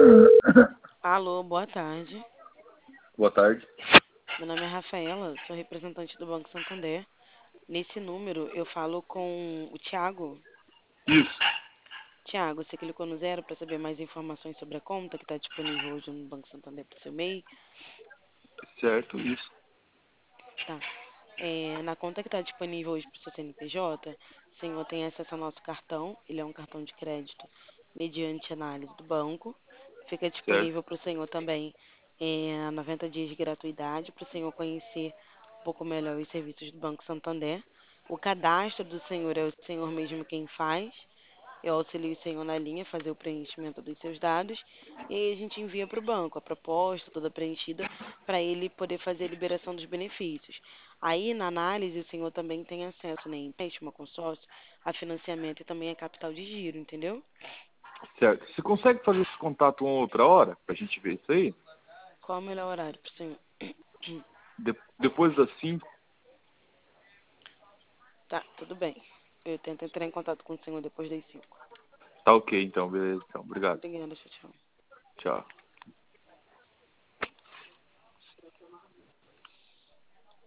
Alô, boa tarde. Boa tarde. Meu nome é Rafaela, sou representante do Banco Santander. Nesse número eu falo com o Thiago. Isso, Thiago, você clicou no zero para saber mais informações sobre a conta que está disponível hoje no Banco Santander para o seu MEI? certo, isso, Tá. Na conta que está disponível hoje para o seu CNPJ, o senhor tem acesso ao nosso cartão. Ele é um cartão de crédito mediante análise do banco. Fica certo, disponível para o senhor também 90 dias de gratuidade para o senhor conhecer um pouco melhor os serviços do Banco Santander. O cadastro do senhor é o senhor mesmo quem faz. Eu auxilio o senhor na linha, fazer o preenchimento dos seus dados. E aí a gente envia para o banco a proposta toda preenchida para ele poder fazer a liberação dos benefícios. Aí, na análise, o senhor também tem acesso, né, a empréstimo, a consórcio, a financiamento e também a capital de giro, entendeu? certo. Você consegue fazer esse contato uma outra hora pra gente ver isso aí? Qual é o melhor horário para o senhor? Depois das 5? Tá, tudo bem. Eu tento entrar em contato com o senhor depois das 5. Tá ok, então, beleza. Então, obrigado. Obrigada, tchau, tchau. Tchau.